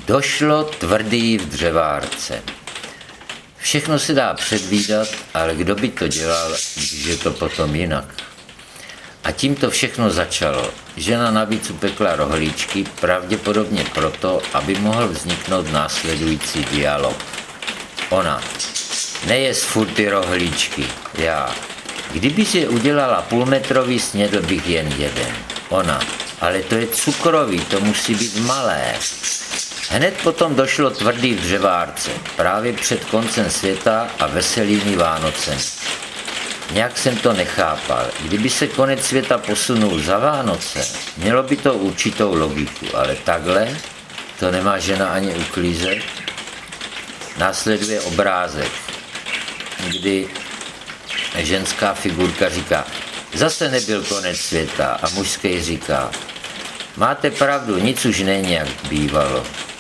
Došlo tvrdý v dřevárce. Všechno se dá předvídat, ale kdo by to dělal, když je to potom jinak? A tím to všechno začalo. Žena navíc upekla rohlíčky, pravděpodobně proto, aby mohl vzniknout následující dialog. Ona. Nejes furt ty rohlíčky. Já. Kdybys je udělala půlmetrový, snědl bych jen jeden. Ona. Ale to je cukrový, to musí být malé. Hned potom došlo tvrdý v dřevárce, právě před koncem světa a veselými Vánocem. Nějak jsem to nechápal. Kdyby se konec světa posunul za Vánoce, mělo by to určitou logiku, ale takhle to nemá žena ani uklízet. Následuje obrázek, kdy ženská figurka říká, zase nebyl konec světa a mužský říká, máte pravdu, nic už není, jak bývalo.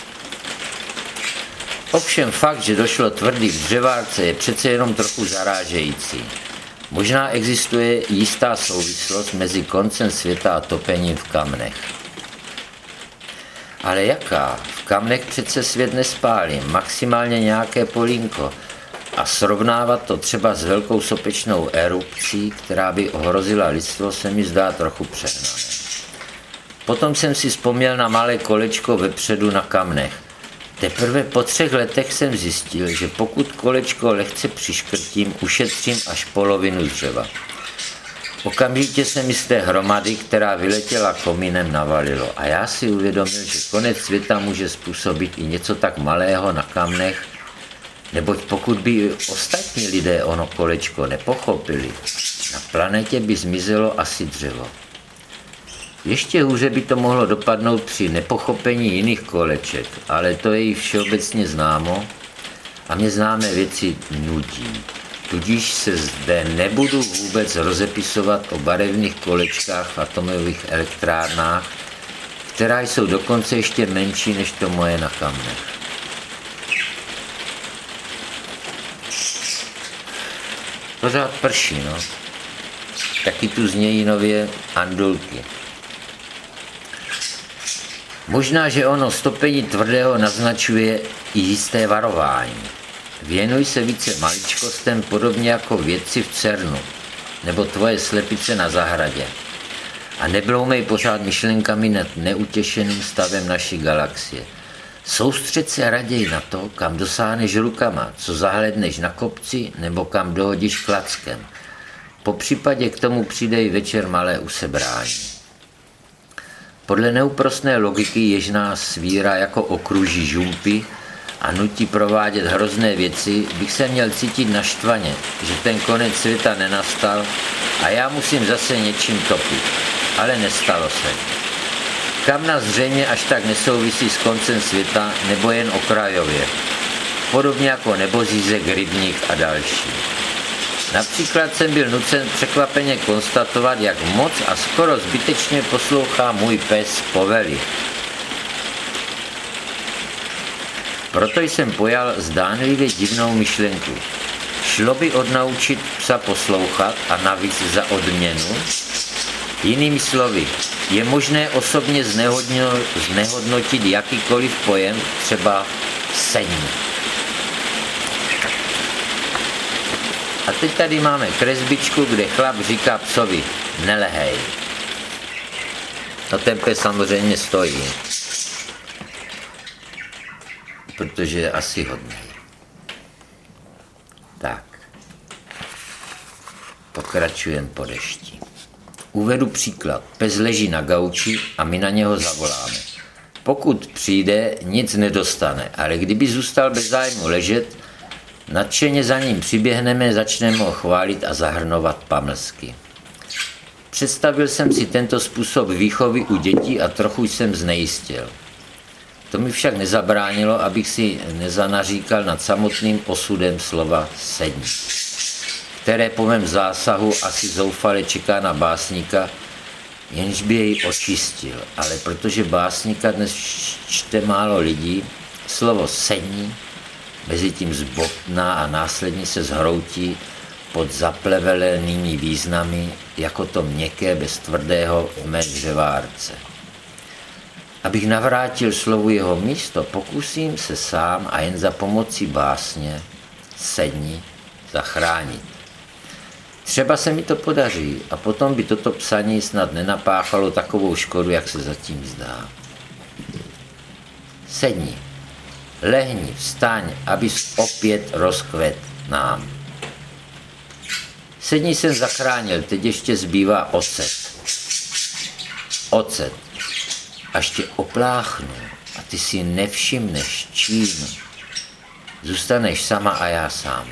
Ovšem fakt, že došlo tvrdý v dřevárce, je přece jenom trochu zarážející. Možná existuje jistá souvislost mezi koncem světa a topením v kamnech. Ale jaká? V kamnech přece svět nespálí, maximálně nějaké polínko. A srovnávat to třeba s velkou sopečnou erupcí, která by ohrozila lidstvo, se mi zdá trochu přehnané. Potom jsem si vzpomněl na malé kolečko vepředu na kamnech. Teprve po 3 letech jsem zjistil, že pokud kolečko lehce přiškrtím, ušetřím až polovinu dřeva. Okamžitě se mi z té hromady, která vyletěla komínem, navalilo a já si uvědomil, že konec světa může způsobit i něco tak malého na kamnech, neboť pokud by ostatní lidé ono kolečko nepochopili, na planetě by zmizelo asi dřevo. Ještě hůře by to mohlo dopadnout při nepochopení jiných koleček, ale to je jí všeobecně známo a mě známé věci nudí. Tudíž se zde nebudu vůbec rozepisovat o barevných kolečkách v atomových elektrárnách, která jsou dokonce ještě menší než to moje na kamnech. Pořád prší, no. Taky tu znějí nově andulky. Možná, že ono stopení tvrdého naznačuje i jisté varování. Věnuj se více maličkostem, podobně jako vědci v CERNu, nebo tvoje slepice na zahradě. A nebloumej pořád myšlenkami nad neutěšeným stavem naší galaxie. Soustřeď se raději na to, kam dosáhneš rukama, co zahledneš na kopci, nebo kam dohodíš klackem. Popřípadě k tomu přidej večer malé usebrání. Podle neúprosné logiky, jež nás svírá jako okruží žumpy a nutí provádět hrozné věci, bych se měl cítit naštvaně, že ten konec světa nenastal a já musím zase něčím topit. Ale nestalo se. Kamna zřejmě až tak nesouvisí s koncem světa nebo jen okrajově. Podobně jako Nebořízek, Rybník a další. Například jsem byl nucen překvapeně konstatovat, jak moc a skoro zbytečně poslouchá můj pes Povely. Proto jsem pojal zdánlivě divnou myšlenku. Šlo by odnaučit psa poslouchat a navíc za odměnu? Jinými slovy, je možné osobně znehodnotit jakýkoliv pojem, třeba seň. A teď tady máme kresbičku, kde chlap říká psovi, nelehej. A ten pes samozřejmě stojí, protože je asi hodný. Tak. Pokračujeme po dešti. Uvedu příklad. Pes leží na gauči a my na něho zavoláme. Pokud přijde, nic nedostane, ale kdyby zůstal bez zájmu ležet, nadšeně za ním přiběhneme, začneme ho chválit a zahrnovat pamlsky. Představil jsem si tento způsob výchovy u dětí a trochu jsem znejistil. To mi však nezabránilo, abych si nezanaříkal nad samotným osudem slova sedni, které po mém zásahu asi zoufale čeká na básníka, jenž by jej očistil. Ale protože básníka dnes čte málo lidí, slovo sedni mezitím zbobtná a následně se zhroutí pod zaplevelenými významy, jako to měkké bez tvrdého v mé dřevárce. Abych navrátil slovu jeho místo, pokusím se sám a jen za pomocí básně Sedni zachránit. Třeba se mi to podaří a potom by toto psaní snad nenapáchalo takovou škodu, jak se zatím zdá. Sedni, lehni, vstaň, abys opět rozkvet nám. Sedni jsem zachránil, teď ještě zbývá ocet. Ocet. Až tě opláchnu a ty si nevšimneš čím. Zůstaneš sama a já sám.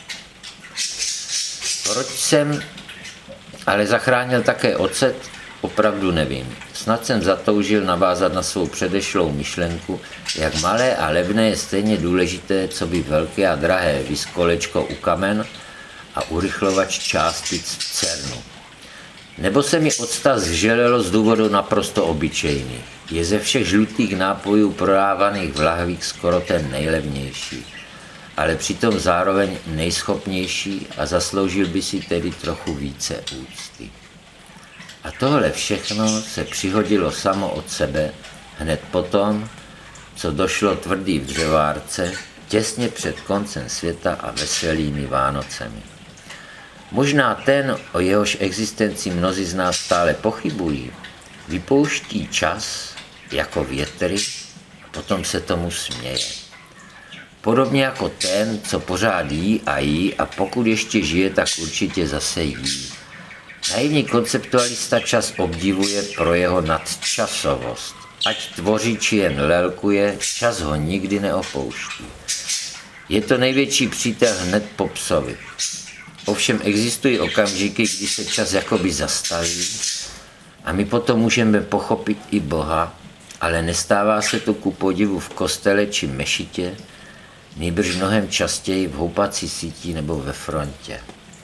Proč jsem ale zachránil také ocet, opravdu nevím. Snad jsem zatoužil navázat na svou předešlou myšlenku, jak malé a levné je stejně důležité, co by velké a drahé viskolečko u kamen a urychlovač částic v CERNu. Nebo se mi octa zželelo z důvodu naprosto obyčejných. Je ze všech žlutých nápojů prodávaných v lahvích skoro ten nejlevnější, ale přitom zároveň nejschopnější a zasloužil by si tedy trochu více úcty. A tohle všechno se přihodilo samo od sebe hned potom, co došlo tvrdý v dřevárce těsně před koncem světa a veselými Vánocemi. Možná ten, o jehož existenci mnozí z nás stále pochybují, vypouští čas jako větry a potom se tomu směje. Podobně jako ten, co pořád jí a pokud ještě žije, tak určitě zase jí. Naivní konceptualista čas obdivuje pro jeho nadčasovost. Ať tvoří či jen lelkuje, čas ho nikdy neopouští. Je to největší přítel hned po psovi. Ovšem existují okamžiky, kdy se čas jakoby zastaví a my potom můžeme pochopit i Boha, ale nestává se to ku podivu v kostele či mešitě, nýbrž mnohem častěji v houpací síti nebo ve frontě.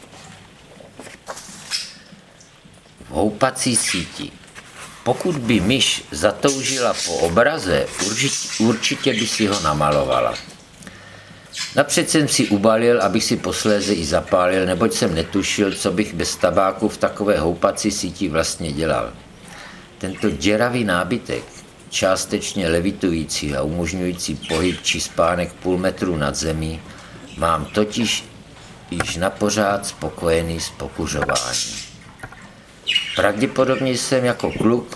V houpací síti. Pokud by myš zatoužila po obraze, určitě by si ho namalovala. Napřed jsem si ubalil, abych si posléze i zapálil, neboť jsem netušil, co bych bez tabáku v takové houpací síti vlastně dělal. Tento děravý nábytek, částečně levitující a umožňující pohyb či spánek půl metru nad zemí, mám totiž již napořád spokojený s pokuřováním. Pravděpodobně jsem jako kluk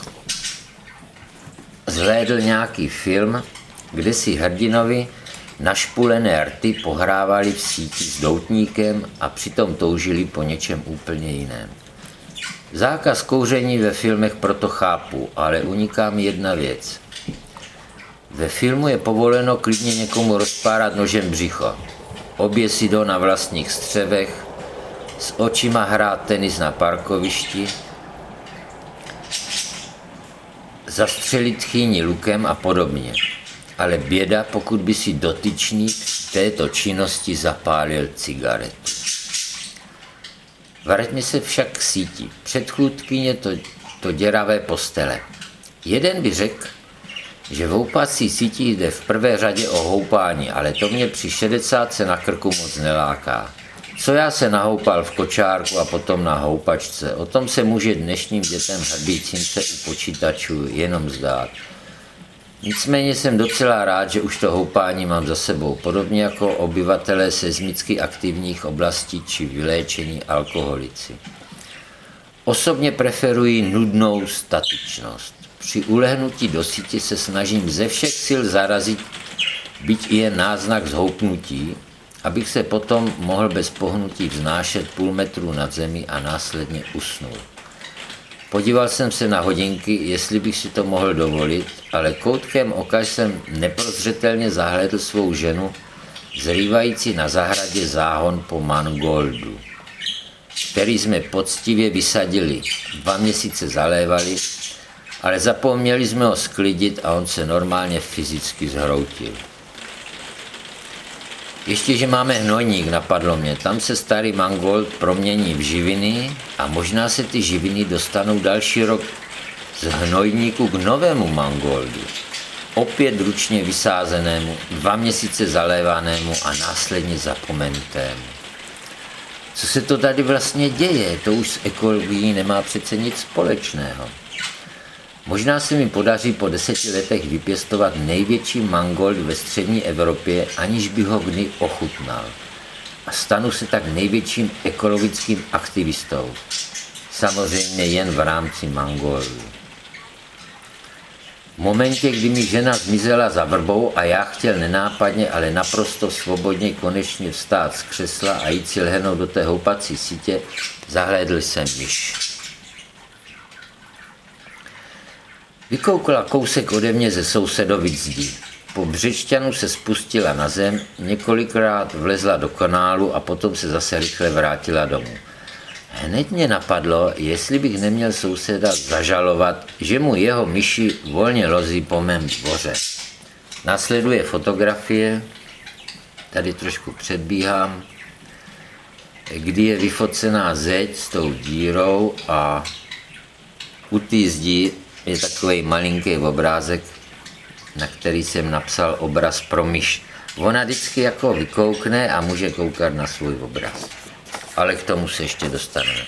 zhlédl nějaký film, kde si hrdinovi našpulené rty pohrávali v síti s doutníkem a přitom toužili po něčem úplně jiném. Zákaz kouření ve filmech proto chápu, ale uniká mi jedna věc. Ve filmu je povoleno klidně někomu rozpárat nožem břicho, oběsit ho na vlastních střevech, s očima hrát tenis na parkovišti, zastřelit chýni lukem a podobně. Ale běda, pokud by si dotyčný v této činnosti zapálil cigaretu. Vraťme se však k síti. Předchůdkyně to děravé postele. Jeden by řekl, že v houpací síti jde v prvé řadě o houpání, ale to mě při 60 na krku moc neláká. Co já se nahoupal v kočárku a potom na houpačce, o tom se může dnešním dětem hrbícím se u počítačů jenom zdát. Nicméně jsem docela rád, že už to houpání mám za sebou, podobně jako obyvatelé seismicky aktivních oblastí či vyléčení alkoholici. Osobně preferuji nudnou statičnost. Při ulehnutí do sítě se snažím ze všech sil zarazit, byť i jen náznak zhoupnutí, abych se potom mohl bez pohnutí vznášet půl metru nad zemí a následně usnul. Podíval jsem se na hodinky, jestli bych si to mohl dovolit, ale koutkem oka jsem neprozřetelně zahlédl svou ženu, zrývající na zahradě záhon po mangoldu, který jsme poctivě vysadili, 2 měsíce zalévali, ale zapomněli jsme ho sklidit a on se normálně fyzicky zhroutil. Ještě, že máme hnojník, napadlo mě, tam se starý mangold promění v živiny a možná se ty živiny dostanou další rok z hnojníku k novému mangoldu. Opět ručně vysázenému, 2 měsíce zalévanému a následně zapomenutému. Co se to tady vlastně děje? To už s ekologií nemá přece nic společného. Možná se mi podaří po 10 letech vypěstovat největší mangold ve střední Evropě, aniž bych ho kdy ochutnal. A stanu se tak největším ekologickým aktivistou. Samozřejmě jen v rámci mangoldu. V momentě, kdy mi žena zmizela za vrbou a já chtěl nenápadně, ale naprosto svobodně konečně vstát z křesla a jít si lehnout do té houpací sítě, zahlédl jsem myš. Vykoukla kousek ode mě ze sousedovy zdi. Po břečťanu se spustila na zem, několikrát vlezla do kanálu a potom se zase rychle vrátila domů. Hned mě napadlo, jestli bych neměl souseda zažalovat, že mu jeho myši volně lozí po mém dvoře. Následuje fotografie, tady trošku předbíhám, kdy je vyfocená zeď s tou dírou a u té zdi je takový malinký obrázek, na který jsem napsal obraz pro myš. Ona vždycky jako vykoukne a může koukat na svůj obraz. Ale k tomu se ještě dostaneme.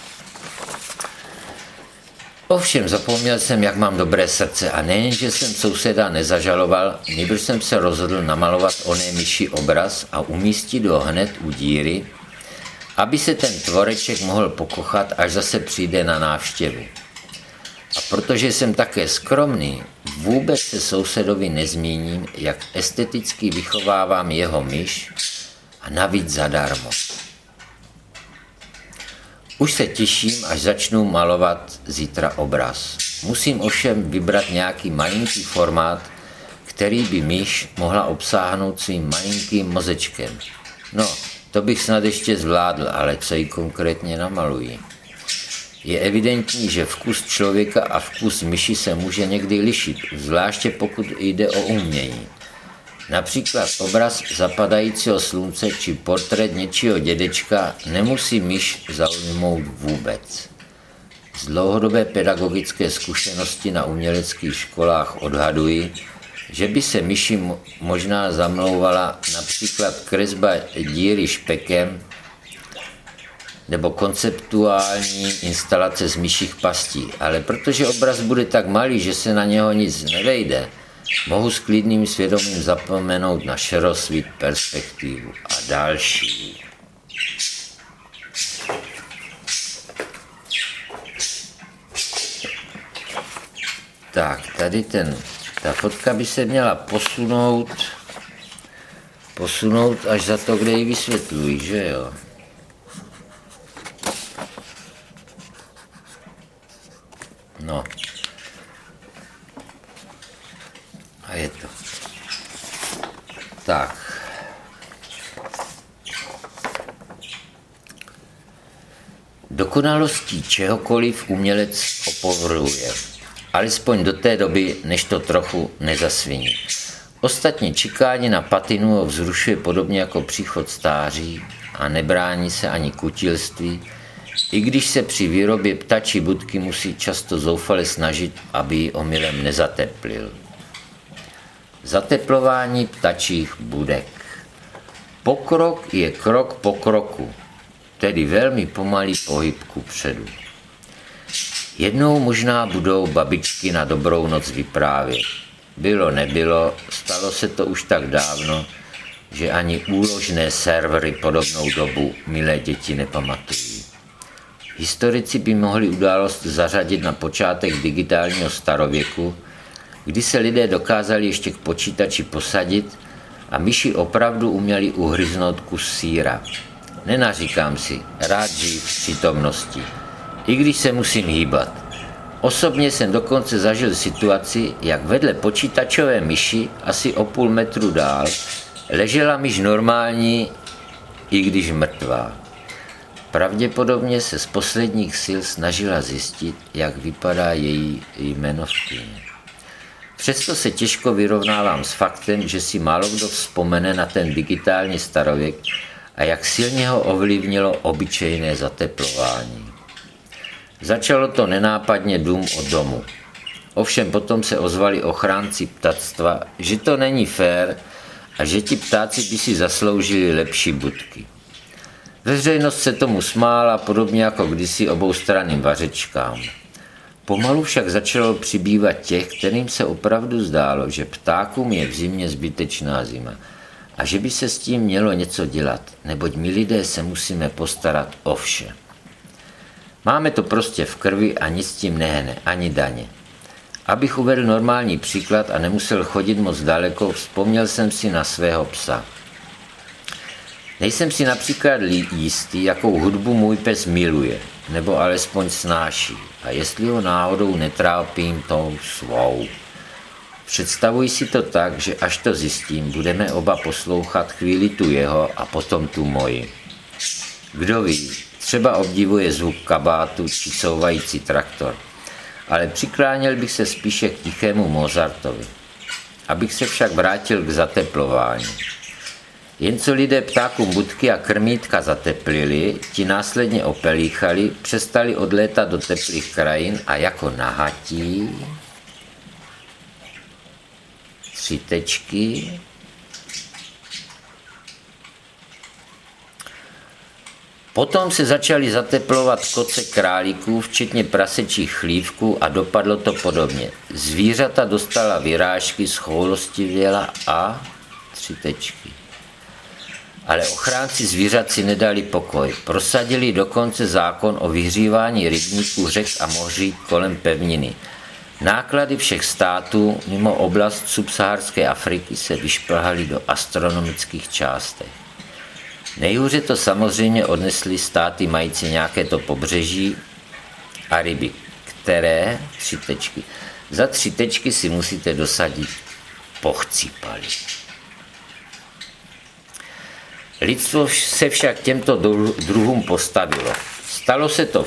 Ovšem, zapomněl jsem, jak mám dobré srdce a nejen, že jsem souseda nezažaloval, nýbrž jsem se rozhodl namalovat oné myši obraz a umístit ho hned u díry, aby se ten tvoreček mohl pokochat, až zase přijde na návštěvu. A protože jsem také skromný, vůbec se sousedovi nezmíním, jak esteticky vychovávám jeho myš a navíc zadarmo. Už se těším, až začnu malovat zítra obraz. Musím ovšem vybrat nějaký malinký formát, který by myš mohla obsáhnout svým malinkým mozečkem. No, to bych snad ještě zvládl, ale co ji konkrétně namaluji? Je evidentní, že vkus člověka a vkus myši se může někdy lišit, zvláště pokud jde o umění. Například obraz zapadajícího slunce či portrét něčího dědečka nemusí myš zaujmout vůbec. Z dlouhodobé pedagogické zkušenosti na uměleckých školách odhaduji, že by se myši možná zamlouvala například kresba díry špekem nebo konceptuální instalace z myších pastí, ale protože obraz bude tak malý, že se na něho nic nevejde, mohu s klidným svědomím zapomenout na šerosvit perspektivu a další. Tak, tady ta fotka by se měla posunout až za to, kde ji vysvětlují, že jo? No. A je to. Tak. Dokonalostí čehokoliv umělec opovrhuje. Alespoň do té doby, než to trochu nezasviní. Ostatně čekání na patinu ho vzrušuje podobně jako příchod stáří a nebrání se ani kutilství, i když se při výrobě ptačí budky musí často zoufale snažit, aby ji omylem nezateplil. Zateplování ptačích budek. Pokrok je krok po kroku, tedy velmi pomalý pohyb kupředu. Jednou možná budou babičky na dobrou noc vyprávět. Bylo, nebylo, stalo se to už tak dávno, že ani úložné servery podobnou dobu milé děti nepamatují. Historici by mohli událost zařadit na počátek digitálního starověku, kdy se lidé dokázali ještě k počítači posadit a myši opravdu uměli uhryznout kus sýra. Nenaříkám si, rád žiju v přítomnosti, i když se musím hýbat. Osobně jsem dokonce zažil situaci, jak vedle počítačové myši asi o půl metru dál ležela myš normální, i když mrtvá. Pravděpodobně se z posledních sil snažila zjistit, jak vypadá její jmenovkyně. Přesto se těžko vyrovnávám s faktem, že si málo kdo vzpomene na ten digitální starověk a jak silně ho ovlivnilo obyčejné zateplování. Začalo to nenápadně dům od domu. Ovšem potom se ozvali ochránci ptactva, že to není fér a že ti ptáci by si zasloužili lepší budky. Veřejnost se tomu smála podobně jako kdysi oboustranným vařečkám. Pomalu však začalo přibývat těch, kterým se opravdu zdálo, že ptákům je v zimě zbytečná zima a že by se s tím mělo něco dělat, neboť my lidé se musíme postarat o vše. Máme to prostě v krvi a nic s tím nehne, ani daně. Abych uvedl normální příklad a nemusel chodit moc daleko, vzpomněl jsem si na svého psa. Nejsem si například jistý, jakou hudbu můj pes miluje, nebo alespoň snáší, a jestli ho náhodou netrápím tou svou. Představuji si to tak, že až to zjistím, budeme oba poslouchat chvíli tu jeho a potom tu moji. Kdo ví, třeba obdivuje zvuk kabátu či souvající traktor, ale přikláněl bych se spíše k tichému Mozartovi. Abych se však vrátil k zateplování. Jen co lidé ptákům budky a krmítka zateplili, ti následně opelíchali, přestali odlétat do teplých krajin a jako nahatí, 3 tečky, potom se začaly zateplovat koce králíků, včetně prasečích chlívků a dopadlo to podobně. Zvířata dostala vyrážky, schoulostivěla a 3 tečky. Ale ochránci zvířat si nedali pokoj. Prosadili dokonce zákon o vyhřívání rybníků, řek a moří kolem pevniny. Náklady všech států mimo oblast subsaharské Afriky se vyšplhaly do astronomických částek. Nejhůře to samozřejmě odnesly státy mající nějaké to pobřeží a ryby, které 3 tečky. Za 3 tečky si musíte dosadit pochcípali. Lidstvo se však těmto druhům postavilo. Stalo se to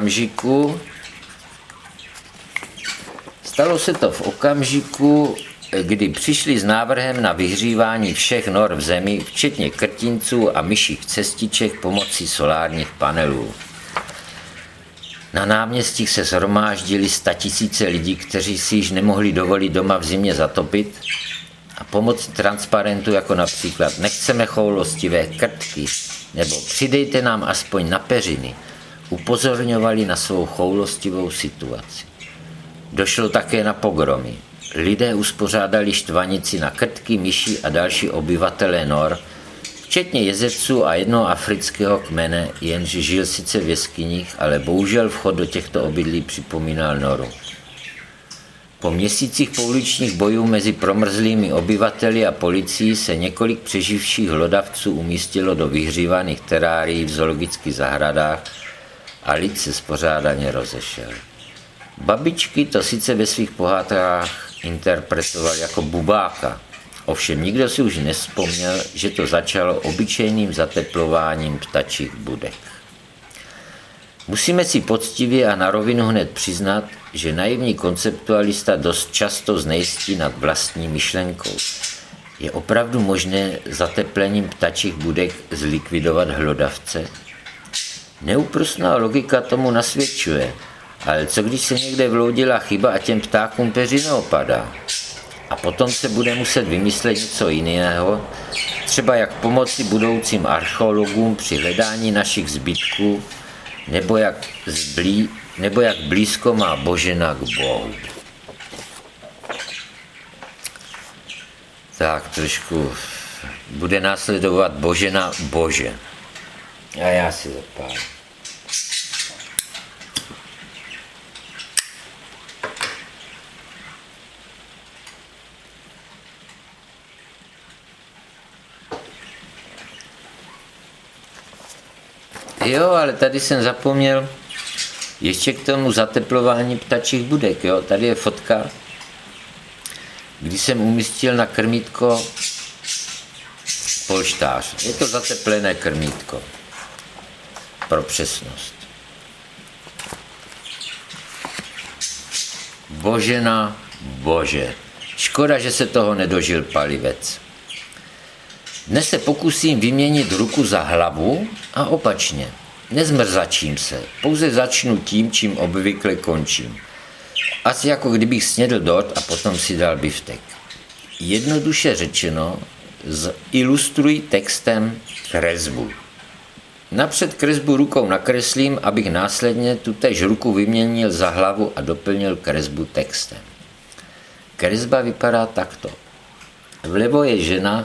v okamžiku, kdy přišli s návrhem na vyhřívání všech nor v zemi, včetně krtinců a myších cestiček pomocí solárních panelů. Na náměstích se shromáždili 100 000 lidí, kteří si již nemohli dovolit doma v zimě zatopit, a pomocí transparentu jako například nechceme choulostivé krtky nebo přidejte nám aspoň na peřiny, upozorňovali na svou choulostivou situaci. Došlo také na pogromy. Lidé uspořádali štvanici na krtky, myši a další obyvatelé nor, včetně jezevců a jednoho afrického kmene, jenž žil sice v jeskyních, ale bohužel vchod do těchto obydlí připomínal noru. Po měsících pouličních bojů mezi promrzlými obyvateli a policií se několik přeživších hlodavců umístilo do vyhřívaných terárií v zoologických zahradách a lid se spořádaně rozešel. Babičky to sice ve svých pohádkách interpretoval jako bubáka, ovšem nikdo si už nevzpomněl, že to začalo obyčejným zateplováním ptačích budek. Musíme si poctivě a na rovinu hned přiznat, že naivní konceptualista dost často znejistí nad vlastní myšlenkou. Je opravdu možné zateplením ptačích budek zlikvidovat hlodavce? Neúprosná logika tomu nasvědčuje, ale co když se někde vloudila chyba a těm ptákům peřina opadá? A potom se bude muset vymyslet něco jiného, třeba jak pomoci budoucím archeologům při hledání našich zbytků, nebo jak blízko má Božena k Bohu. Tak trošku bude následovat Božena Bože. A já si zapálím. Jo, ale tady jsem zapomněl ještě k tomu zateplování ptačích budek. Jo. Tady je fotka, kdy jsem umístil na krmítko polštář. Je to zateplené krmítko. Pro přesnost. Božena Bože. Škoda, že se toho nedožil palivec. Dnes se pokusím vyměnit ruku za hlavu a opačně. Nezmrzačím se, pouze začnu tím, čím obvykle končím. Asi jako kdybych snědl dort a potom si dal biftek. Jednoduše řečeno, ilustruji textem kresbu. Napřed kresbu rukou nakreslím, abych následně tutéž ruku vyměnil za hlavu a doplnil kresbu textem. Kresba vypadá takto. Vlevo je žena,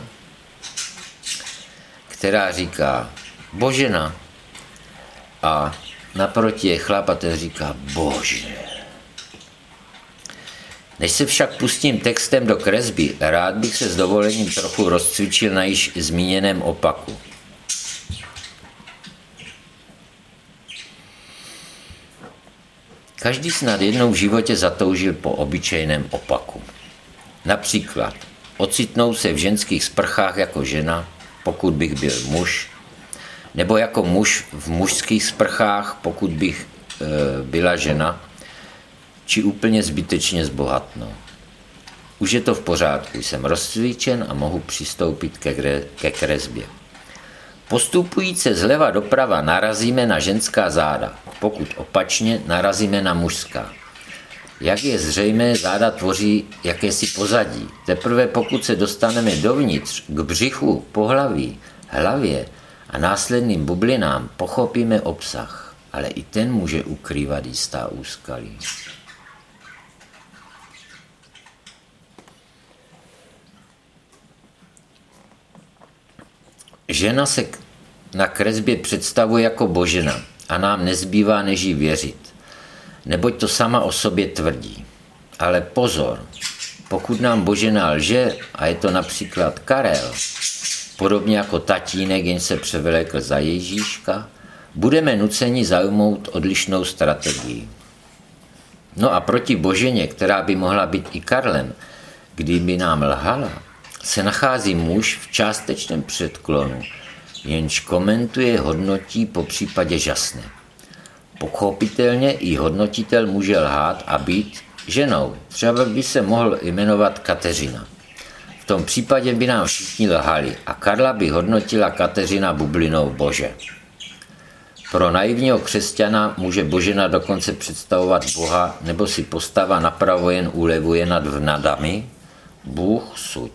která říká Božena, a naproti je chlap a ten říká Bože. Než se však pustím textem do kresby, rád bych se s dovolením trochu rozcvičil na již zmíněném opaku. Každý snad jednou v životě zatoužil po obyčejném opaku. Například ocitnout se v ženských sprchách jako žena, pokud bych byl muž, nebo jako muž v mužských sprchách, pokud bych byla žena, či úplně zbytečně zbohatnout. Už je to v pořádku, jsem rozcvičen a mohu přistoupit ke kresbě. Postupujíce zleva doprava narazíme na ženská záda, pokud opačně narazíme na mužská. Jak je zřejmé, záda tvoří jakési pozadí. Teprve pokud se dostaneme dovnitř, k břichu, pohlaví, hlavě a následným bublinám, pochopíme obsah, ale i ten může ukrývat jistá úskalí. Žena se na kresbě představuje jako Božena a nám nezbývá než jí věřit, neboť to sama o sobě tvrdí. Ale pozor, pokud nám Božena lže, a je to například Karel, podobně jako tatínek, jen se převlékl za Ježíška, budeme nuceni zaujmout odlišnou strategii. No a proti Boženě, která by mohla být i Karlem, kdyby nám lhala, se nachází muž v částečném předklonu, jenž komentuje, hodnotí, po případě žasne. Pochopitelně i hodnotitel může lhát a být ženou. Třeba by se mohl jmenovat Kateřina. V tom případě by nám všichni lhali a Karla by hodnotila Kateřina bublinou Bože. Pro naivního křesťana může Božena dokonce představovat Boha, nebo si postava napravo jen ulevuje nad vnadami. Bůh suď.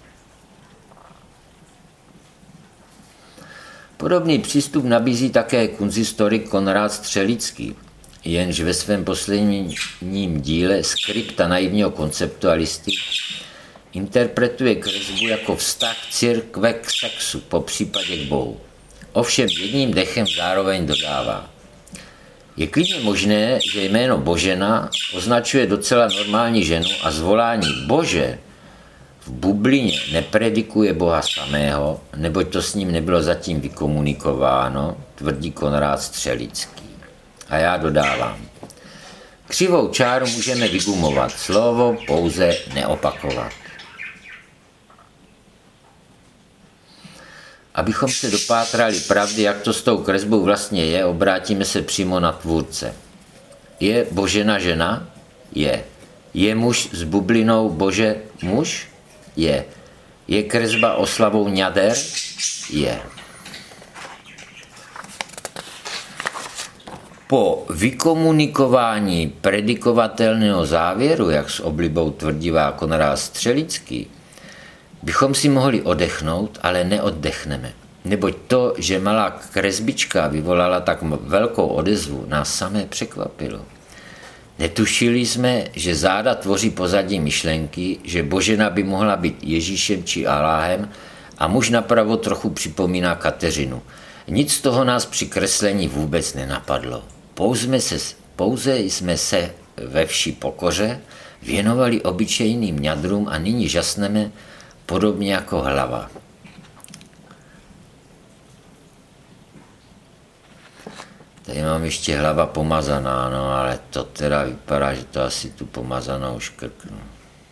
Podobný přístup nabízí také kunsthistorik Konrád Střelický, jenž ve svém posledním díle Skripta naivního konceptualisty interpretuje kresbu jako vztah církve k sexu, po případě k Bohu. Ovšem jedním dechem zároveň dodává. Je klidně možné, že jméno Božena označuje docela normální ženu a zvolání Bože v bublině nepredikuje Boha samého, neboť to s ním nebylo zatím vykomunikováno, tvrdí Konrád Střelický. A já dodávám. Křivou čáru můžeme vygumovat, slovo pouze neopakovat. Abychom se dopátrali pravdy, jak to s tou kresbou vlastně je, obrátíme se přímo na tvůrce. Je Božena žena? Je. Je muž s bublinou Bože muž? Je. Je kresba oslavou ňader? Je. Po vykomunikování predikovatelného závěru, jak s oblibou tvrdívá Konrád Střelický, bychom si mohli odechnout, ale neoddechneme. Neboť to, že malá kresbička vyvolala tak velkou odezvu, nás samé překvapilo. Netušili jsme, že záda tvoří pozadí myšlenky, že Božena by mohla být Ježíšem či Aláhem a muž napravo trochu připomíná Kateřinu. Nic z toho nás při kreslení vůbec nenapadlo. Pouze jsme se ve vší pokoře věnovali obyčejným ňadrům a nyní žasneme podobně jako hlava. Tady mám ještě hlava pomazaná, no ale to teda vypadá, že to asi tu pomazanou škrknu.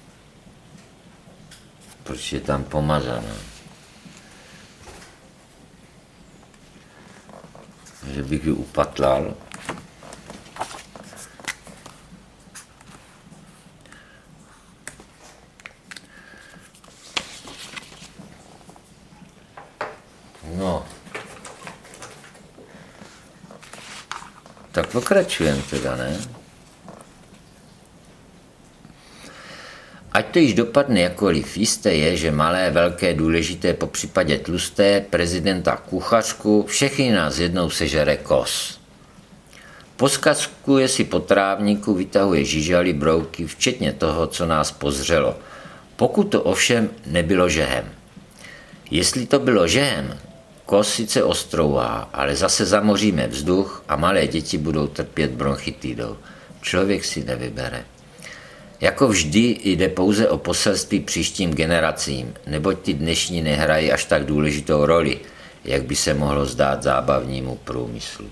Proč je tam pomazaná? Že bych ji upatlal. No. Tak pokračujeme teda, ne? Ať to to již dopadne jakkoliv, jisté je, že malé, velké, důležité, po případě tlusté, prezidenta kuchařku, všechny nás jednou sežere kos. Poskaskuje si po trávníku, vytahuje žižaly, brouky, včetně toho, co nás pozřelo. Pokud to ovšem nebylo žehem. Jestli to bylo žehem, kos sice ostrouhá, ale zase zamoříme vzduch a malé děti budou trpět bronchitidou. Člověk si nevybere. Jako vždy jde pouze o poselství příštím generacím, neboť ty dnešní nehrají až tak důležitou roli, jak by se mohlo zdát zábavnímu průmyslu.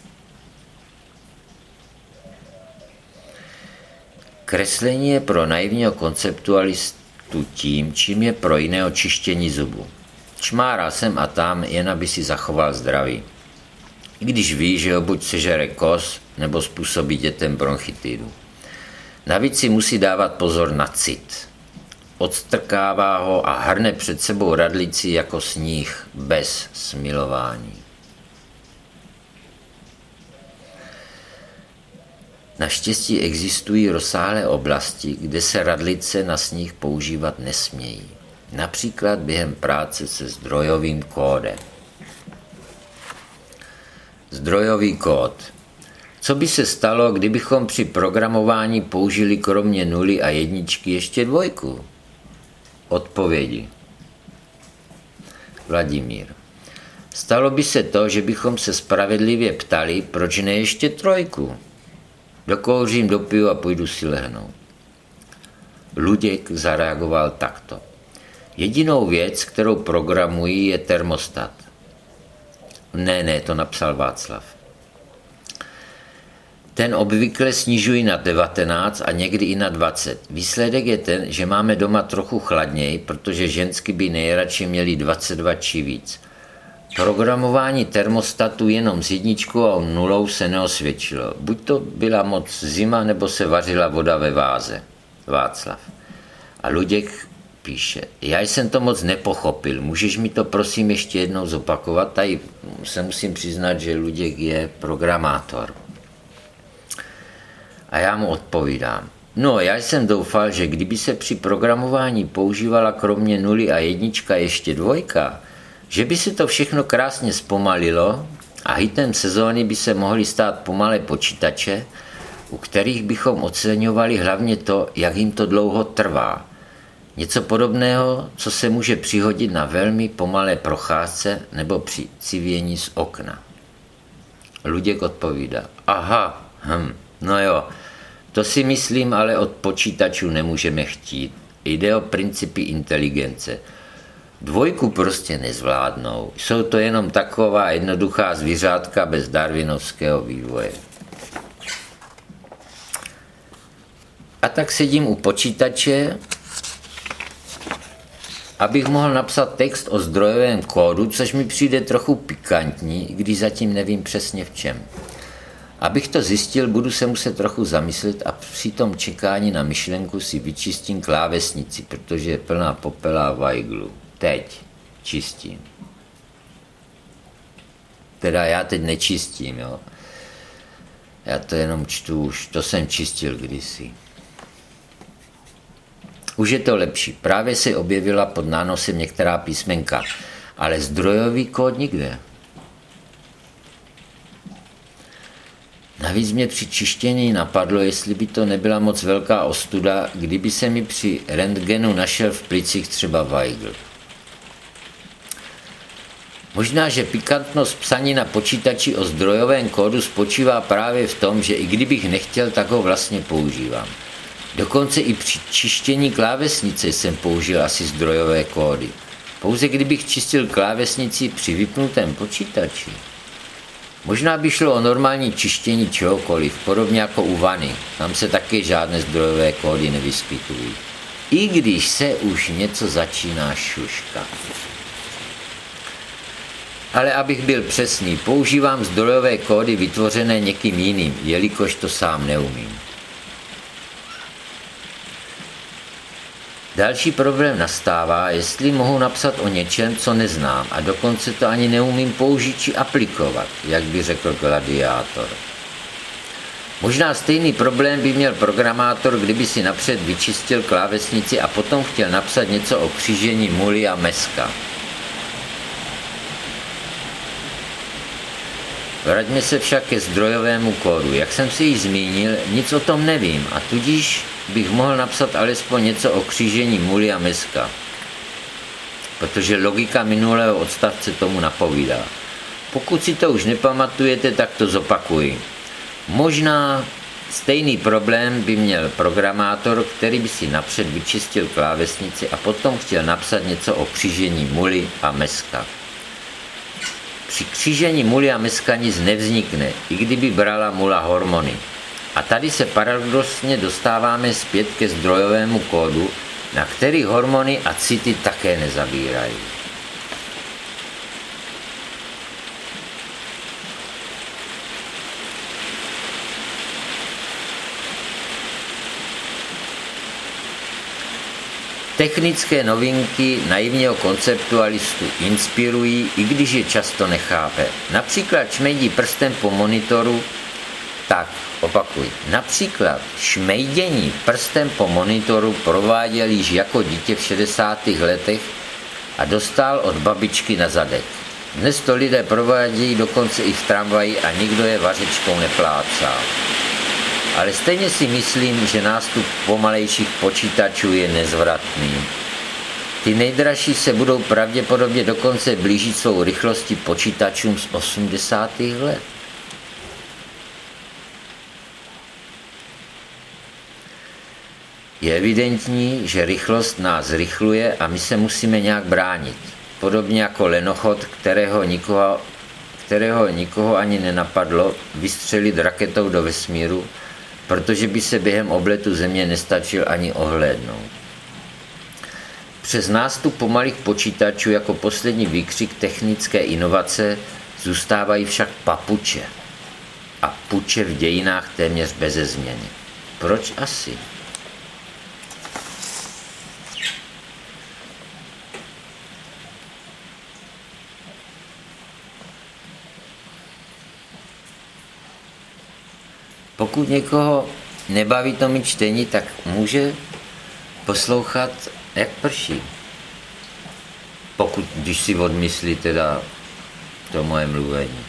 Kreslení je pro naivního konceptualistu tím, čím je pro jiného čištění zubu. Čmárá sem a tam, jen aby si zachoval zdraví. I když ví, že ho buď sežere kos, nebo způsobí dětem bronchitidu. Navíc si musí dávat pozor na cit. Odstrkává ho a hrne před sebou radlici jako sníh, bez smilování. Naštěstí existují rozsáhlé oblasti, kde se radlice na sníh používat nesmějí. Například během práce se zdrojovým kódem. Zdrojový kód. Co by se stalo, kdybychom při programování použili kromě nuly a jedničky ještě dvojku? Odpovědi. Vladimír. Stalo by se to, že bychom se spravedlivě ptali, proč ne ještě trojku? Dokouřím, dopiju a půjdu si lehnout. Luděk zareagoval takto. Jedinou věc, kterou programují, je termostat. Ne, to napsal Václav. Ten obvykle snižují na 19 a někdy i na 20. Výsledek je ten, že máme doma trochu chladněji, protože žensky by nejradši měly 22 či víc. Programování termostatu jenom s jedničkou a nulou se neosvědčilo. Buď to byla moc zima, nebo se vařila voda ve váze. Václav. A Luděk píše, já jsem to moc nepochopil, můžeš mi to prosím ještě jednou zopakovat? Tady se musím přiznat, že Luděk je programátor. A já mu odpovídám. No, já jsem doufal, že kdyby se při programování používala kromě nuly a jednička ještě dvojka, že by se to všechno krásně zpomalilo a hitem sezóny by se mohly stát pomalé počítače, u kterých bychom oceňovali hlavně to, jak jim to dlouho trvá. Něco podobného, co se může přihodit na velmi pomalé procházce nebo při civění z okna. Luděk odpovídá. Aha, no jo, to si myslím, ale od počítačů nemůžeme chtít. Jde o principy inteligence. Dvojku prostě nezvládnou. Jsou to jenom taková jednoduchá zvířátka bez darwinovského vývoje. A tak sedím u počítače, abych mohl napsat text o zdrojovém kódu, což mi přijde trochu pikantní, když zatím nevím přesně v čem. Abych to zjistil, budu se muset trochu zamyslet a při tom čekání na myšlenku si vyčistím klávesnici, protože je plná popela a vajglu. Teď čistím. Teda já teď nečistím, jo. Já to jenom čtu, už to jsem čistil kdysi. Už je to lepší. Právě se objevila pod nánosem některá písmenka, ale zdrojový kód nikde. Navíc mě při čištění napadlo, jestli by to nebyla moc velká ostuda, kdyby se mi při rentgenu našel v plicích třeba vajgl. Možná, že pikantnost psaní na počítači o zdrojovém kódu spočívá právě v tom, že i kdybych nechtěl, tak ho vlastně používám. Dokonce i při čištění klávesnice jsem použil asi zdrojové kódy. Pouze kdybych čistil klávesnici při vypnutém počítači. Možná by šlo o normální čištění čehokoliv, podobně jako u vany. Tam se taky žádné zdrojové kódy nevyskytují. I když se už něco začíná šuškat. Ale abych byl přesný, používám zdrojové kódy vytvořené někým jiným, jelikož to sám neumím. Další problém nastává, jestli mohu napsat o něčem, co neznám a dokonce to ani neumím použít či aplikovat, jak by řekl gladiátor. Možná stejný problém by měl programátor, kdyby si napřed vyčistil klávesnici a potom chtěl napsat něco o křížení muly a meska. Vraťme se však ke zdrojovému kódu. Jak jsem si již zmínil, nic o tom nevím a tudíž bych mohl napsat alespoň něco o křížení muly a meska, protože logika minulého odstavce tomu napovídá. Pokud si to už nepamatujete, tak to zopakuji. Možná stejný problém by měl programátor, který by si napřed vyčistil klávesnici a potom chtěl napsat něco o křížení muly a meska. Při křížení muly a meska nic nevznikne, i kdyby brala mula hormony. A tady se paradoxně dostáváme zpět ke zdrojovému kódu, na který hormony a city také nezabírají. Technické novinky naivního konceptualistu inspirují, i když je často nechápe. Například šmejdí prstem po monitoru, například šmejdění prstem po monitoru prováděl již jako dítě v 60. letech a dostal od babičky na zadek. Dnes to lidé provádějí dokonce i v tramvaji a nikdo je vařečkou neplácá. Ale stejně si myslím, že nástup pomalejších počítačů je nezvratný. Ty nejdražší se budou pravděpodobně dokonce blížit svou rychlostí počítačům z 80. let. Je evidentní, že rychlost nás zrychluje a my se musíme nějak bránit. Podobně jako lenochod, kterého nikoho ani nenapadlo vystřelit raketou do vesmíru, protože by se během obletu Země nestačil ani ohlédnout. Přes nástup pomalých počítačů jako poslední výkřik technické inovace zůstávají však papuče. A puče v dějinách téměř beze změny. Proč asi? Pokud někoho nebaví to mi čtení, tak může poslouchat, jak prší. Když si odmyslí teda to moje mluvení.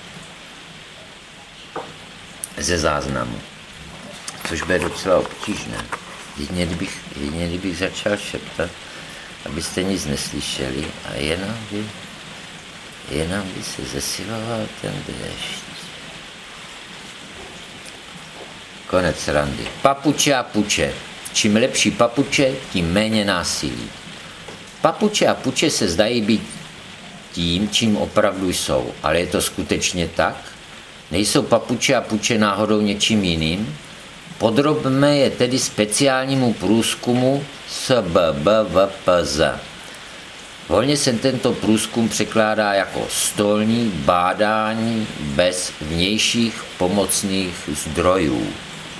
Ze záznamu. Což bude docela obtížné. Jedině kdybych začal šeptat, abyste nic neslyšeli a jenom by se zesiloval ten déšť. Konec randy. Papuče a puče. Čím lepší papuče, tím méně násilí. Papuče a puče se zdají být tím, čím opravdu jsou. Ale je to skutečně tak? Nejsou papuče a puče náhodou něčím jiným? Podrobme je tedy speciálnímu průzkumu SBBVPZ. Volně se tento průzkum překládá jako stolní bádání bez vnějších pomocných zdrojů.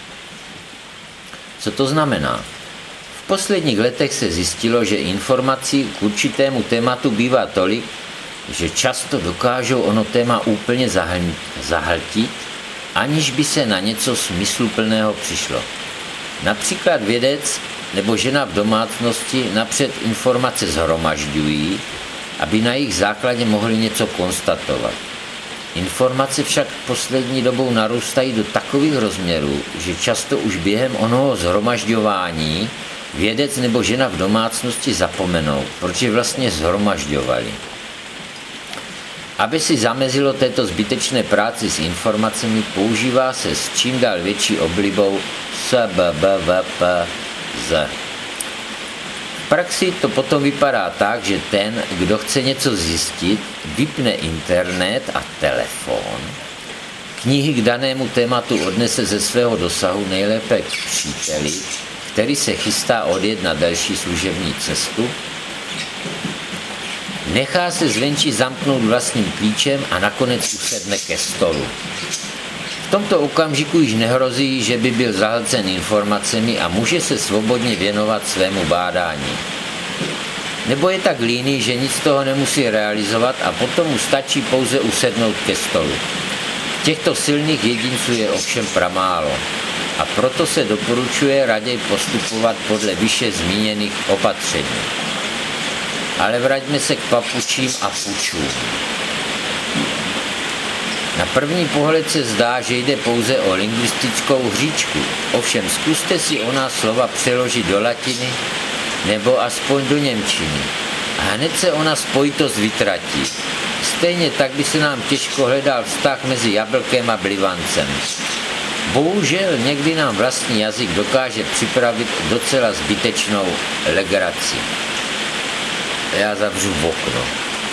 Co to znamená? V posledních letech se zjistilo, že informací k určitému tématu bývá tolik, že často dokážou ono téma úplně zahltit, aniž by se na něco smysluplného přišlo. Například vědec nebo žena v domácnosti napřed informace shromažďují, aby na jejich základě mohli něco konstatovat. Informace však poslední dobou narůstají do takových rozměrů, že často už během onoho shromažďování vědec nebo žena v domácnosti zapomenou, proč je vlastně shromažďovali. Aby si zamezilo této zbytečné práci s informacemi, používá se s čím dál větší oblibou SBBVPZ. V praxi to potom vypadá tak, že ten, kdo chce něco zjistit, vypne internet a telefon, knihy k danému tématu odnese ze svého dosahu nejlépe k příteli, který se chystá odjet na další služební cestu, nechá se zvenčí zamknout vlastním klíčem a nakonec usedne ke stolu. V tomto okamžiku již nehrozí, že by byl zahlcen informacemi a může se svobodně věnovat svému bádání. Nebo je tak líný, že nic toho nemusí realizovat a potom mu stačí pouze usednout ke stolu. Těchto silných jedinců je ovšem pramálo a proto se doporučuje raději postupovat podle výše zmíněných opatření. Ale vraťme se k papučím a pučům. Na první pohled se zdá, že jde pouze o lingvistickou hříčku, ovšem zkuste si ona slova přeložit do latiny nebo aspoň do němčiny a hned se ona spojitost vytratí. Stejně tak by se nám těžko hledal vztah mezi jablkem a blivancem. Bohužel někdy nám vlastní jazyk dokáže připravit docela zbytečnou legraci. Já zavřu okno.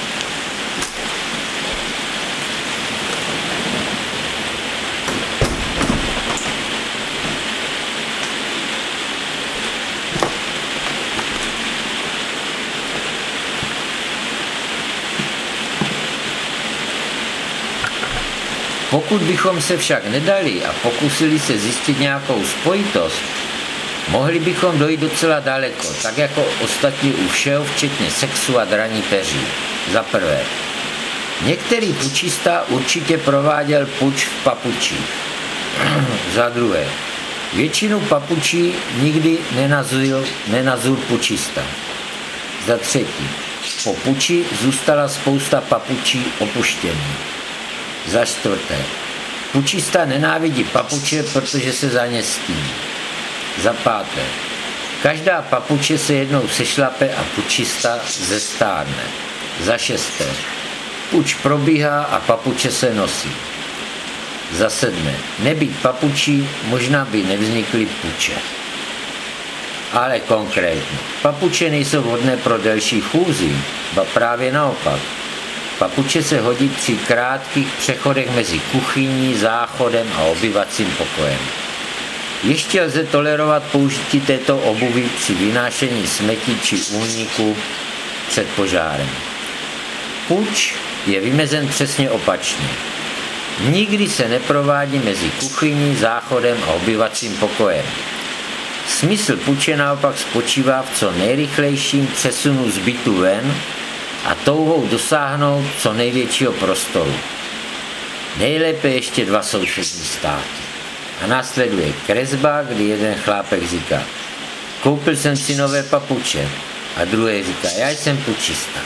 Pokud bychom se však nedali a pokusili se zjistit nějakou spojitost, mohli bychom dojít docela daleko, tak jako ostatní u všeho, včetně sexu a draní peří. Za prvé, některý pučista určitě prováděl puč v papučích. Za druhé, většinu papučí nikdy nenazul pučista. Za třetí, po puči zůstala spousta papučí opuštění. Za čtvrté, pučista nenávidí papuče, protože se za ně stydí. Za páté, každá papuče se jednou sešlape a pučista zestárne. Za šesté, puč probíhá a papuče se nosí. Za sedmé, nebýt papučí, možná by nevznikly puče. Ale konkrétně, papuče nejsou vhodné pro delší chůzi, ba právě naopak. Papuče se hodí při krátkých přechodech mezi kuchyní, záchodem a obyvacím pokojem. Ještě lze tolerovat použití této obuvi při vynášení smetí či úniku před požárem. Puč je vymezen přesně opačně. Nikdy se neprovádí mezi kuchyní, záchodem a obyvacím pokojem. Smysl puče naopak spočívá v co nejrychlejším přesunu z bytu ven a touhou dosáhnout co největšího prostoru. Nejlépe ještě 2 sousední státy. A následuje kresba, kdy jeden chlápek říká: koupil jsem si nové papuče, a druhý říká: já jsem pučista.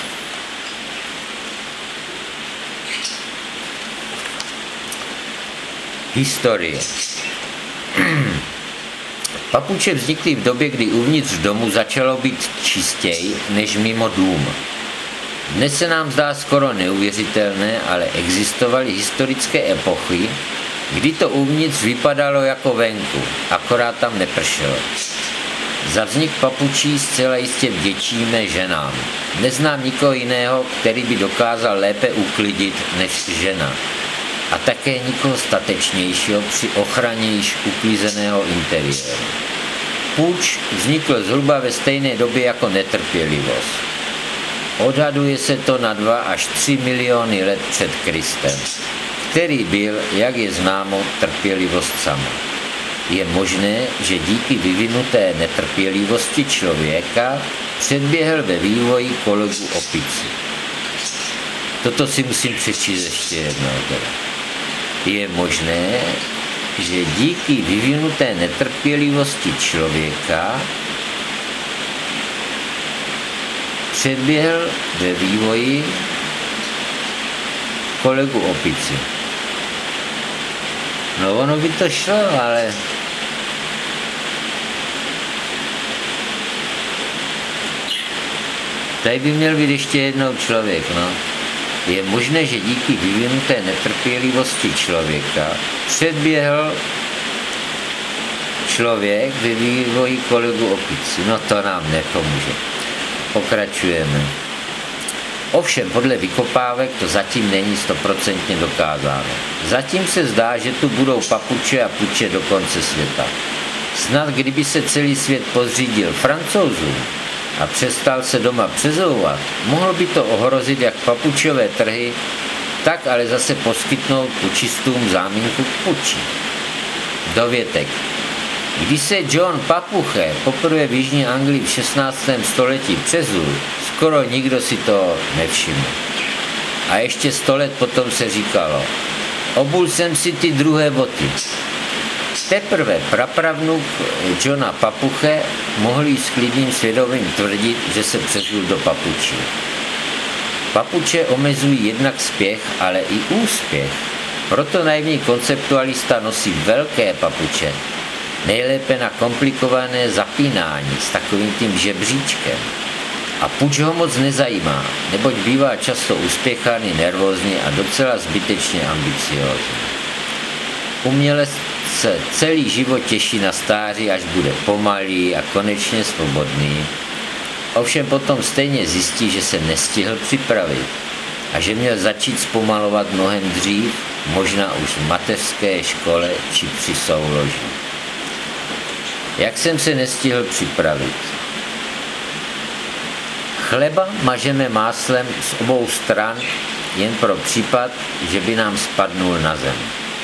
Historie. Papuče vznikly v době, kdy uvnitř domu začalo být čistěji než mimo dům. Dnes se nám zdá skoro neuvěřitelné, ale existovaly historické epochy, kdy to uvnitř vypadalo jako venku, akorát tam nepršelo. Za vznik papučí zcela jistě vděčíme ženám. Neznám nikoho jiného, který by dokázal lépe uklidit než žena. A také nikoho statečnějšího při ochraně již uklizeného interiéru. Puč vznikl zhruba ve stejné době jako netrpělivost. Odhaduje se to na 2 až 3 miliony let před Kristem, který byl, jak je známo, trpělivost sama. Je možné, že díky vyvinuté netrpělivosti člověka předběhl ve vývoji kolegu opici. Toto si musím přečíst ještě jednou. Je možné, že díky vyvinuté netrpělivosti člověka předběhl ve vývoji kolegu opici. No ono by to šlo, ale tady by měl být ještě jednou člověk, no. Je možné, že díky vyvinuté netrpělivosti člověka předběhl člověk ve vývoji kolegu opici. No to nám nepomůže. Pokračujeme. Ovšem, podle vykopávek to zatím není 100% dokázáno. Zatím se zdá, že tu budou papuče a puče do konce světa. Snad kdyby se celý svět podřídil Francouzům a přestal se doma přezouvat, mohlo by to ohrozit jak papučové trhy, tak ale zase poskytnout pučistům záminku k puči. Dovětek. Když se John Papuche poprvé v Jižní Anglii v 16. století přezul, skoro nikdo si to nevšiml. A ještě 100 let potom se říkalo: Obul jsem si ty druhé boty. Teprve prapravnuk Johna Papuche mohl s klidným svědomím tvrdit, že se přezul do papučí. Papuče omezují jednak spěch, ale i úspěch. Proto naivní konceptualista nosí velké papuče, nejlépe na komplikované zapínání s takovým tím žebříčkem. A puč ho moc nezajímá, neboť bývá často uspěchaný, nervózní a docela zbytečně ambiciózní. Umělec se celý život těší na stáří, až bude pomalý a konečně svobodný. Ovšem potom stejně zjistí, že se nestihl připravit a že měl začít zpomalovat mnohem dřív, možná už v mateřské škole či při souloži. Jak jsem se nestihl připravit? Chleba mažeme máslem z obou stran, jen pro případ, že by nám spadnul na zem.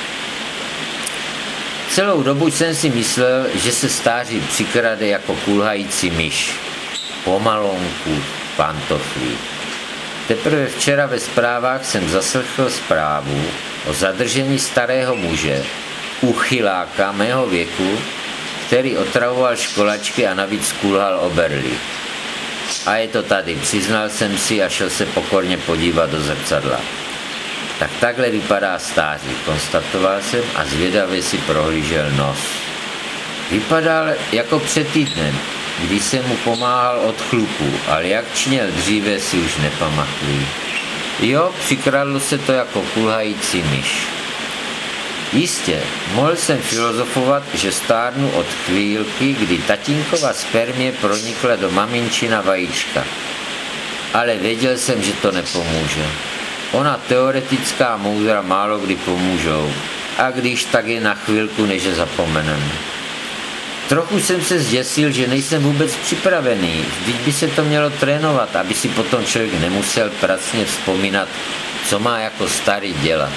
Celou dobu jsem si myslel, že se stáří přikrade jako kulhající myš. Pomalonku, pantoflí. Teprve včera ve zprávách jsem zaslechl zprávu o zadržení starého muže, uchyláka mého věku, který otravoval školačky a navíc kulhal o berli. A je to tady, přiznal jsem si a šel se pokorně podívat do zrcadla. Tak takhle vypadá stáří, konstatoval jsem a zvědavě si prohlížel nos. Vypadal jako před týdnem, když jsem mu pomáhal od chlupu, ale jak činil dříve, si už nepamatuji. Jo, přikradlo se to jako kulhající myš. Jistě, mohl jsem filozofovat, že stárnu od chvílky, kdy tatínkova spermie pronikla do maminčina vajíčka. Ale věděl jsem, že to nepomůže. Ona teoretická moudra málo kdy pomůžou, a když tak je na chvilku, než je zapomeneme. Trochu jsem se zděsil, že nejsem vůbec připravený, vždyť by se to mělo trénovat, aby si potom člověk nemusel pracně vzpomínat, co má jako starý dělat.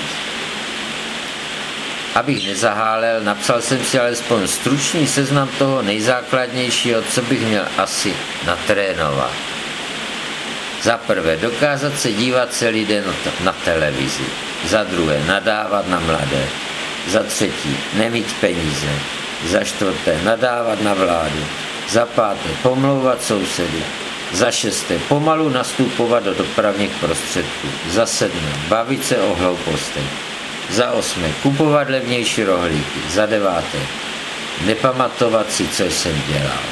Abych nezahálel, napsal jsem si alespoň stručný seznam toho nejzákladnějšího, co bych měl asi natrénovat. Za prvé, dokázat se dívat celý den na televizi. Za druhé, nadávat na mladé. Za třetí, nemít peníze. Za čtvrté, nadávat na vládu. Za páté, pomlouvat sousedy. Za šesté, pomalu nastupovat do dopravních prostředků. Za sedmé, bavit se o hloupostech. Za osmé, kupovat levnější rohlíky. Za deváté, nepamatovat si, co jsem dělal.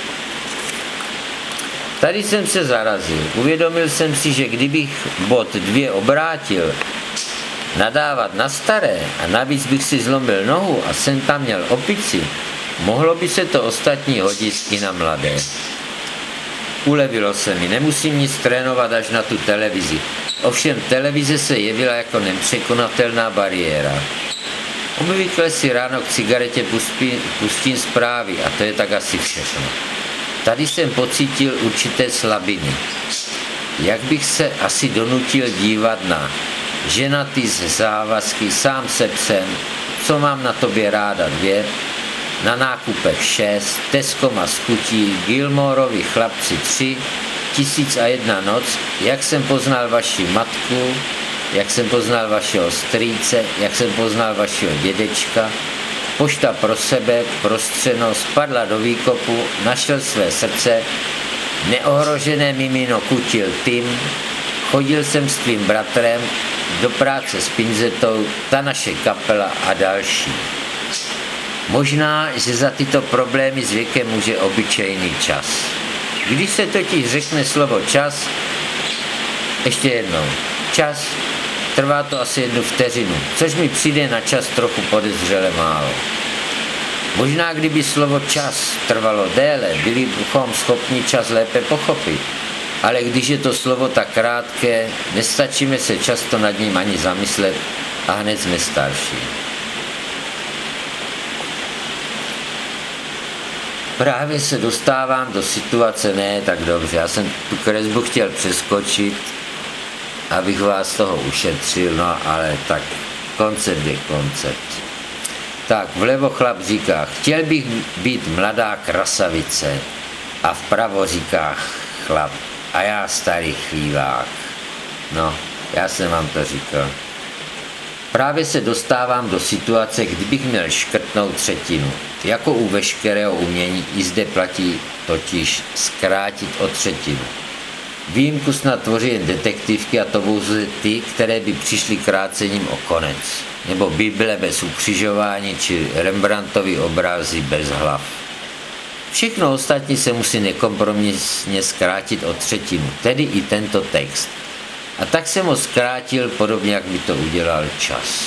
Tady jsem se zarazil. Uvědomil jsem si, že kdybych bod 2 obrátil, nadávat na staré a navíc bych si zlomil nohu a jsem tam měl opici, mohlo by se to ostatní hodit i na mladé. Ulevilo se mi, nemusím nic trénovat až na tu televizi. Ovšem televize se jevila jako nepřekonatelná bariéra. Obvykle si ráno k cigaretě pustím zprávy a to je tak asi všechno. Tady jsem pocítil určité slabiny. Jak bych se asi donutil dívat na ženatý z závazky, sám se psem, co mám na tobě ráda 2, na nákupech 6, Tesco má skutí, Gilmoreovi chlapci 3, 1001 noc, jak jsem poznal vaši matku, jak jsem poznal vašeho strýce, jak jsem poznal vašeho dědečka, Pošta pro sebe, prostřeno, spadla do výkopu, našel své srdce, neohrožené mimino kutil Tim, chodil jsem s tvým bratrem, do práce s pinzetou, ta naše kapela a další. Možná, že za tyto problémy s věkem může obyčejný čas. Když se totiž řekne slovo čas, ještě jednou, čas, trvá to asi 1 vteřinu, což mi přijde na čas trochu podezřele málo. Možná kdyby slovo čas trvalo déle, byli bychom schopni čas lépe pochopit. Ale když je to slovo tak krátké, nestačíme se často nad ním ani zamyslet a hned jsme starší. Právě se dostávám do situace ne tak dobře. Já jsem tu kresbu chtěl přeskočit, abych vás toho ušetřil, no ale tak koncept je koncept. Tak vlevo chlap říká, chtěl bych být mladá krasavice, a vpravo říká chlap, a já starý chvílák. No, já jsem vám to říkal. Právě se dostávám do situace, kdybych měl škrtnout třetinu. Jako u veškerého umění i zde platí totiž zkrátit o třetinu. Výjimku snad tvoří jen detektivky, a to pouze ty, které by přišly krácením o konec. Nebo Bible bez ukřižování, či Rembrandtovy obrazy bez hlav. Všechno ostatní se musí nekompromisně zkrátit o třetinu, tedy i tento text. A tak jsem ho zkrátil podobně, jak by to udělal čas.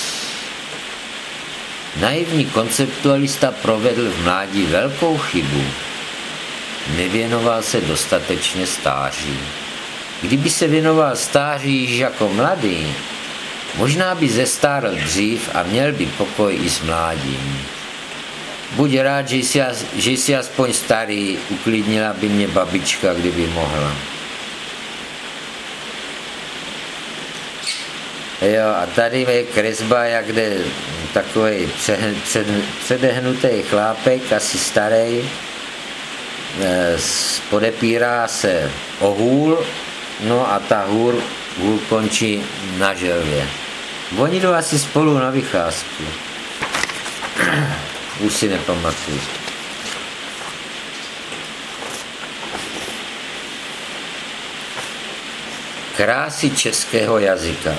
Naivní konceptualista provedl v mládí velkou chybu. Nevěnoval se dostatečně stáří. Kdyby se věnoval stáří již jako mladý, možná by zestárl dřív a měl by pokoj i s mládím. Buď rád, že jsi aspoň starý, uklidnila by mě babička, kdyby mohla. Jo, a tady je kresba, jak jde takový předehnutý chlápek, asi starý, podepírá se o hůl, no a ta hůl končí na želvě. Oni jdou asi spolu na vycházku. Už si nepamatuju. Krásy českého jazyka.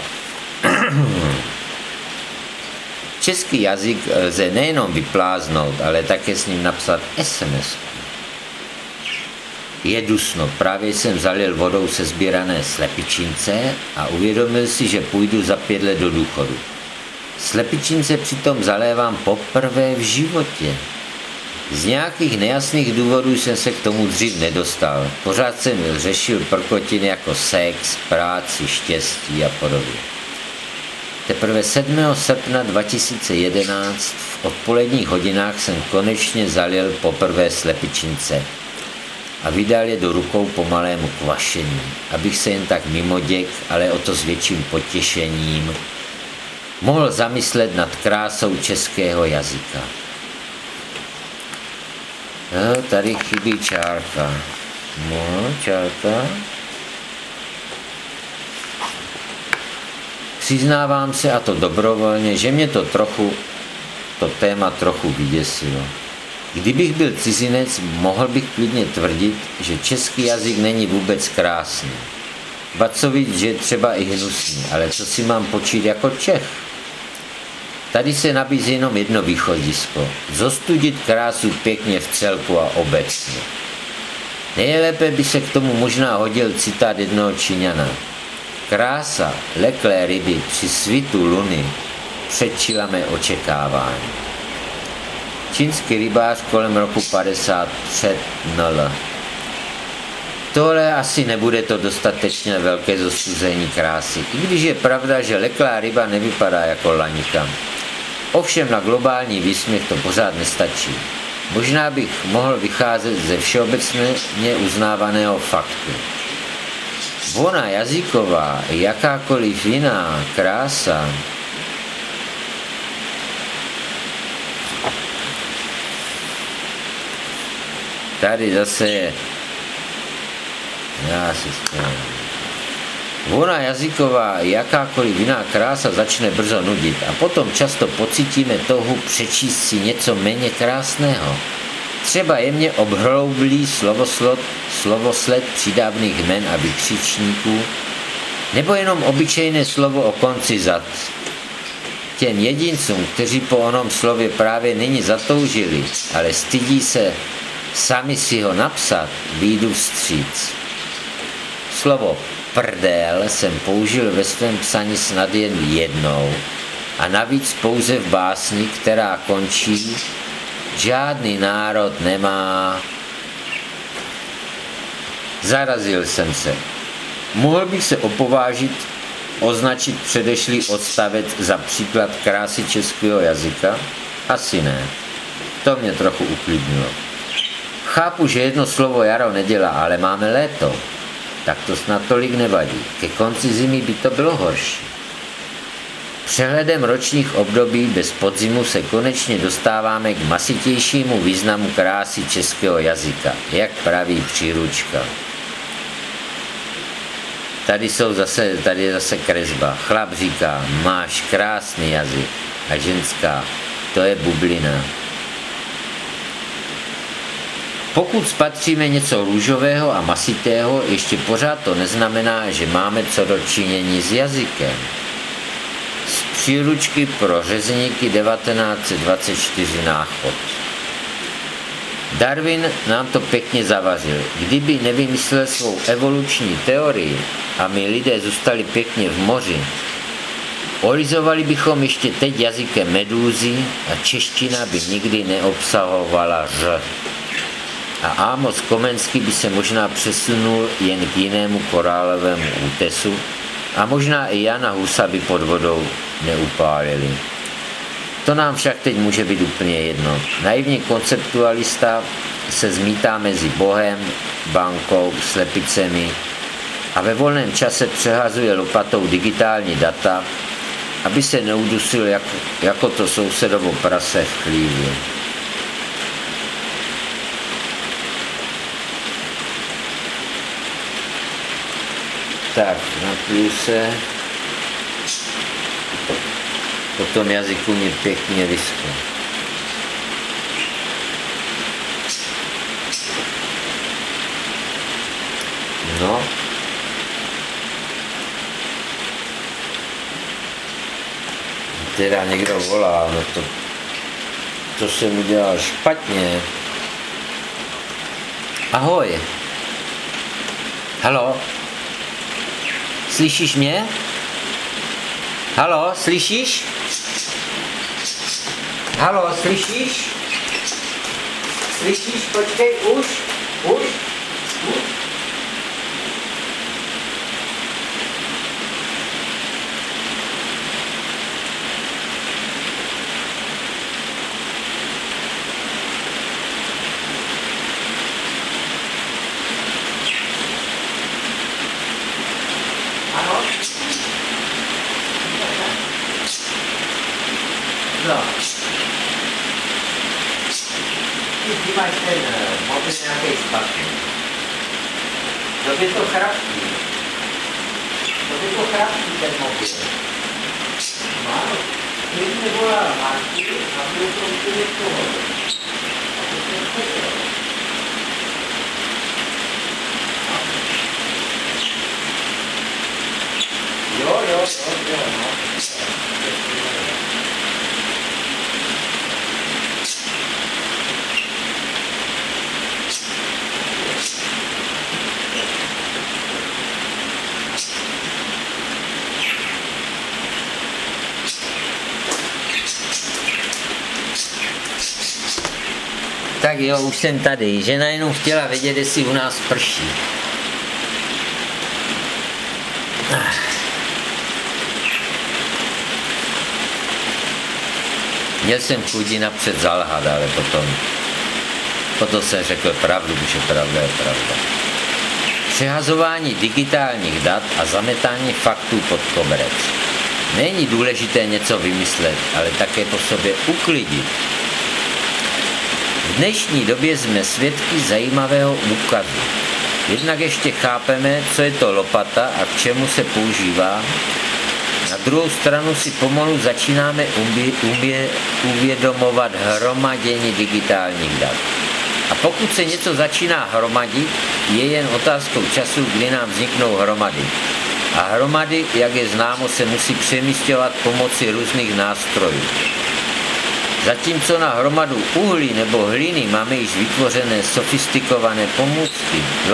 Český jazyk lze nejenom vypláznout, ale také s ním napsat SMS. Je dusno, právě jsem zalil vodou se sbírané slepičince a uvědomil si, že půjdu za 5 let do důchodu. Slepičince přitom zalévám poprvé v životě. Z nějakých nejasných důvodů jsem se k tomu dřív nedostal. Pořád jsem řešil prkotiny jako sex, práci, štěstí a podobně. Teprve 7. srpna 2011 v odpoledních hodinách jsem konečně zalil poprvé slepičince a vydal je do rukou pomalému kvašení, abych se jen tak mimoděk, ale o to s větším potěšením mohl zamyslet nad krásou českého jazyka. No, tady chybí čárka. No, čárka. Přiznávám se, a to dobrovolně, že mě to téma trochu vyděsilo. Kdybych byl cizinec, mohl bych klidně tvrdit, že český jazyk není vůbec krásný. Ba co víc, že je třeba i hnusný, ale co si mám počít jako Čech? Tady se nabízí jenom jedno východisko. Zostudit krásu pěkně v celku a obecně. Nejlépe by se k tomu možná hodil citát jednoho Číňana. Krása leklé ryby při svitu luny předčila mé očekávání. Čínský rybář kolem roku 50 před NL. Tohle asi nebude to dostatečně velké zostuzení krásy, i když je pravda, že leklá ryba nevypadá jako laňka. Ovšem na globální výsměch to pořád nestačí. Možná bych mohl vycházet ze všeobecně uznávaného faktu. Ona jazyková, jakákoliv jiná krása tady zase je. Já si vzpomínám. Ona jazyková, jakákoliv jiná krása začne brzo nudit a potom často pocítíme touhu přečíst si něco méně krásného. Třeba jemně obhroublý slovosled přídavných jmen a vykřičníků, nebo jenom obyčejné slovo o konci zad. Těm jedincům, kteří po onom slově právě nyní zatoužili, ale stydí se sami si ho napsat, vyjdu vstříc. Slovo prdel jsem použil ve svém psaní snad jen jednou a navíc pouze v básni, která končí: žádný národ nemá. Zarazil jsem se. Mohl bych se opovážit označit předešlý odstavec za příklad krásy českého jazyka? Asi ne. To mě trochu uklidnilo. Chápu, že jedno slovo jaro nedělá, ale máme léto. Tak to snad tolik nevadí. Ke konci zimy by to bylo horší. Přehledem ročních období bez podzimu se konečně dostáváme k masitějšímu významu krásy českého jazyka, jak praví příručka. Tady je zase kresba. Chlap říká, máš krásný jazyk. A ženská, to je bublina. Pokud spatříme něco růžového a masitého, ještě pořád to neznamená, že máme co do činění s jazykem. Z příručky pro řezníky 1924 náchod. Darwin nám to pěkně zavařil. Kdyby nevymyslel svou evoluční teorii a my lidé zůstali pěkně v moři, olizovali bychom ještě teď jazykem medúzy a čeština by nikdy neobsahovala ř. A Amos Komenský by se možná přesunul jen k jinému korálovému útesu a možná i Jana Husa by pod vodou neupálili. To nám však teď může být úplně jedno. Naivní konceptualista se zmítá mezi Bohem, bankou, slepicemi a ve volném čase přehazuje lopatou digitální data, aby se neudusil jako to sousedovo prase v chlívě. Tak, napiju se. Po tom jazyku mě pěkně vyschlo. No. Teda někdo volá, no to jsem udělal špatně. Ahoj. Haló? Slyšíš mě? Haló, slyšíš? Haló, slyšíš? Slyšíš, počkej, už? Ano? No. Ty máš ten mobil nějaký špatný. To by to chraptí. Ten mobil. Ano. Ty mě volal Marky a byl to úplně v pohodě. A to jsem chtěl. Jo, no. Tak jo, už jsem tady. Žena jenom chtěla vědět, jestli u nás prší. Měl jsem chuť napřed zalhat, ale potom jsem řekl pravdu, protože pravda je pravda. Přehazování digitálních dat a zametání faktů pod koberec. Není důležité něco vymyslet, ale také po sobě uklidit. V dnešní době jsme svědky zajímavého úkazu. Jednak ještě chápeme, co je to lopata a k čemu se používá. Na druhou stranu si pomalu začínáme uvědomovat hromadění digitálních dat. A pokud se něco začíná hromadit, je jen otázkou času, kdy nám vzniknou hromady. A hromady, jak je známo, se musí přemísťovat pomocí různých nástrojů. Zatímco na hromadu uhlí nebo hlíny máme již vytvořené sofistikované pomůcky,